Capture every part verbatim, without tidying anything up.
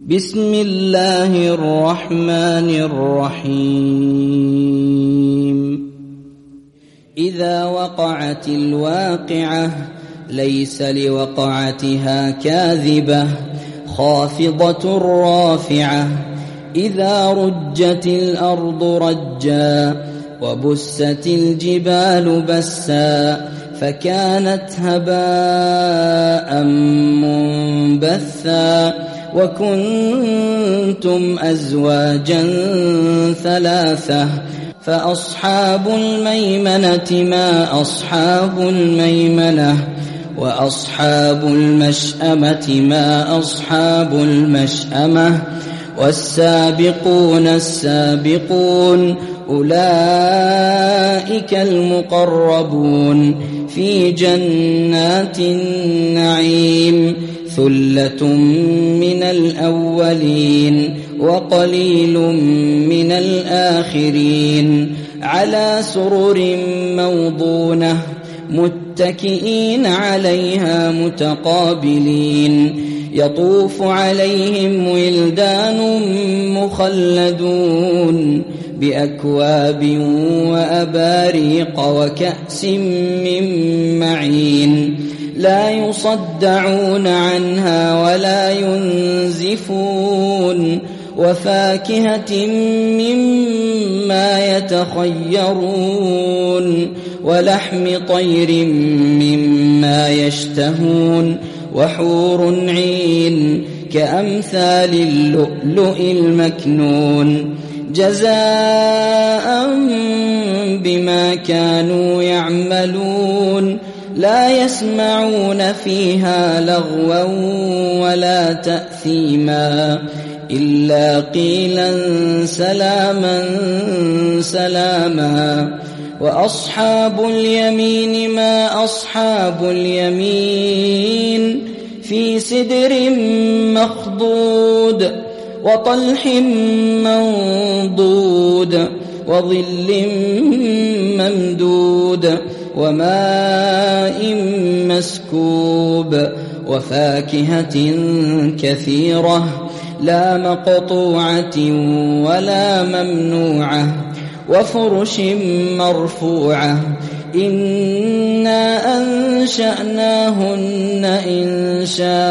بسم الله الرحمن الرحيم إذا وقعت الواقعة ليس لوقعتها كاذبة خافضة رافعة إذا رجت الأرض رجا وبست الجبال بسا فكانت هباء منبثا وكنتم أزواجا ثلاثة فأصحاب الميمنة ما أصحاب الميمنة وأصحاب المشأمة ما أصحاب المشأمة والسابقون السابقون أولئك المقربون في جنات النعيم ثلة من الأولين وقليل من الآخرين على سرر موضونة متكئين عليها متقابلين يطوف عليهم ولدان مخلدون بأكواب وأباريق وكأس من معين لا يصدعون عنها ولا ينزفون وفاكهة مما يتخيرون ولحم طير مما يشتهون وحور عين كأمثال اللؤلؤ المكنون جزاء بما كانوا يعملون لا يسمعون فيها لغوا ولا تأثيما إلا قيلا سلاما سلاما وأصحاب اليمين ما أصحاب اليمين في سدر مخضود وطلح منضود وظل ممدود وماء مسكوب وفاكهة كثيرة لا مقطوعة ولا ممنوعة وفرش مرفوعة إنا أنشأناهن إن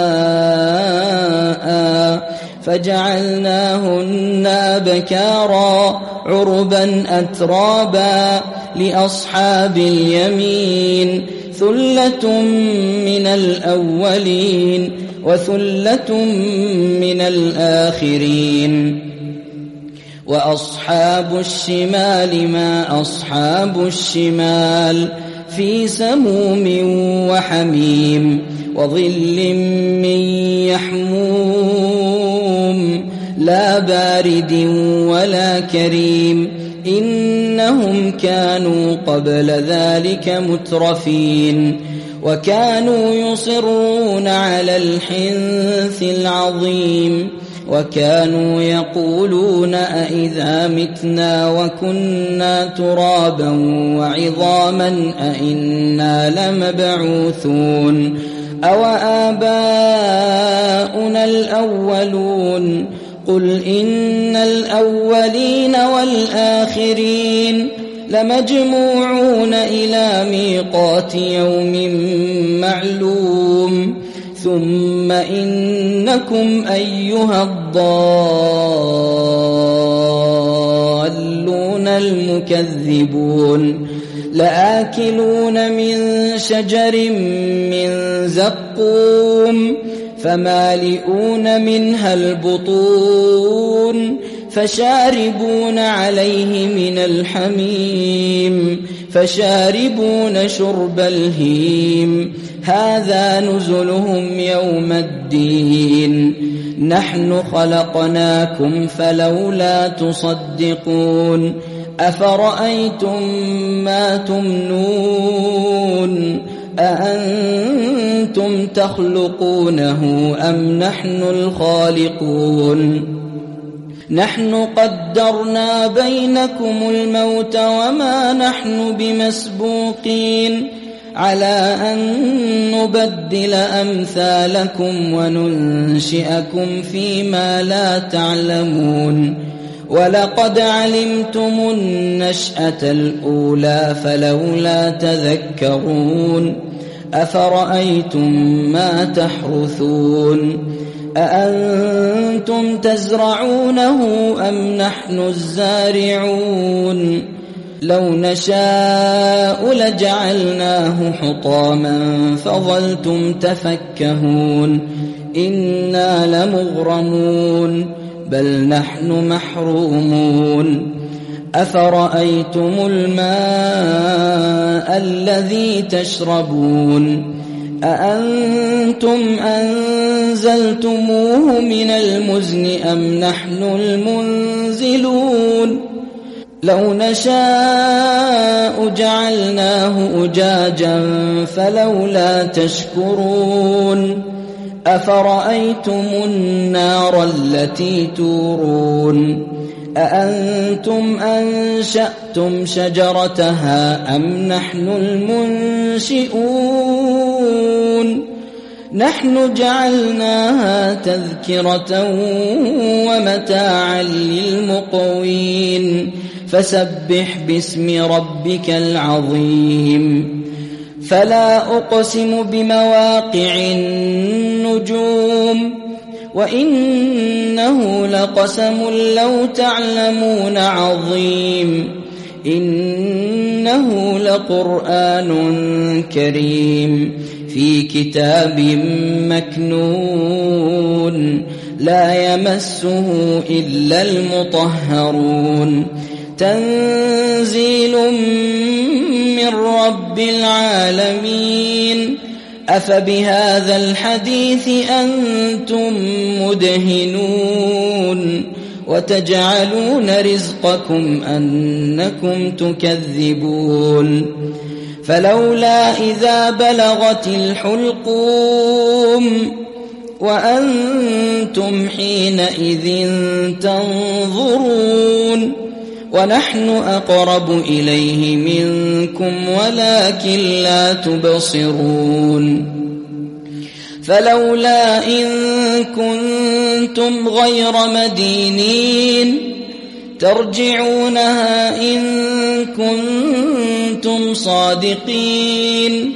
شاء فجعلناهن أبكارا عربا أترابا لأصحاب اليمين ثلة من الأولين وثلة من الآخرين وأصحاب الشمال ما أصحاب الشمال في سموم وحميم وظل من يحموم لا بارد ولا كريم إنهم كانوا قبل ذلك مترفين وكانوا يصرون على الحنث العظيم وكانوا يقولون أئذا متنا وكنا ترابا وعظاما أئنا لمبعوثون أو آباؤنا الأولون قل إن الأولين والآخرين لمجموعون إلى ميقات يوم معلوم ثم إنكم أيها الضالون المكذبون لآكلون من شجر من زقوم فمالئون منها البطون فشاربون عليه من الحميم فشاربون شرب الهيم هذا نزلهم يوم الدين نحن خلقناكم فلولا تصدقون أفرأيتم ما تمنون أأنتم تخلقونه أم نحن الخالقون نحن قدرنا بينكم الموت وما نحن بمسبوقين على أن نبدل أمثالكم وننشئكم فيما لا تعلمون ولقد علمتم النشأة الأولى فلولا تذكرون أفرأيتم ما تحرثون أأنتم تزرعونه أم نحن الزارعون لو نشاء لجعلناه حطاما فظلتم تفكهون إنا لمغرمون بل نحن محرومون أفرأيتم الماء الذي تشربون أأنتم أنزلتموه من المزن أم نحن المنزلون لو نشاء جعلناه أجاجا فلولا تشكرون أفرأيتم النار التي تورون أأنتم أنشأتم شجرتها أم نحن المنشئون نحن جعلناها تذكرة ومتاعا للمقوين فسبح باسم ربك العظيم فلا أقسم بمواقع النجوم وإنه لقسم لو تعلمون عظيم إنه لقرآن كريم في كتاب مكنون لا يمسه إلا المطهرون تنزيل من رب العالمين أفبهذا الحديث أنتم مدهنون وتجعلون رزقكم أنكم تكذبون فلولا إذا بلغت الحلقوم وأنتم حينئذ تنظرون ونحن أقرب إليه منكم ولكن لا تبصرون فلولا إن كنتم غير مدينين ترجعونها إن كنتم صادقين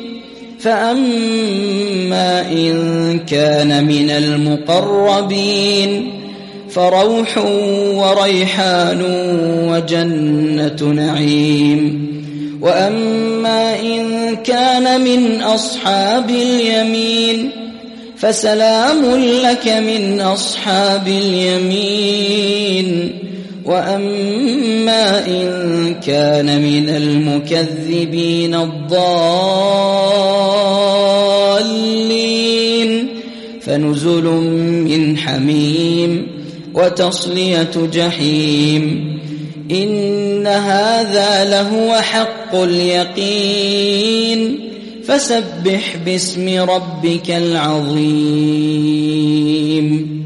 فأما إن كان من المقربين فروح وريحان وجنة نعيم وأما إن كان من أصحاب اليمين فسلام لك من أصحاب اليمين وأما إن كان من المكذبين الضالين فنزل من حميم وتصلية جحيم إن هذا لهو حق اليقين فسبح باسم ربك العظيم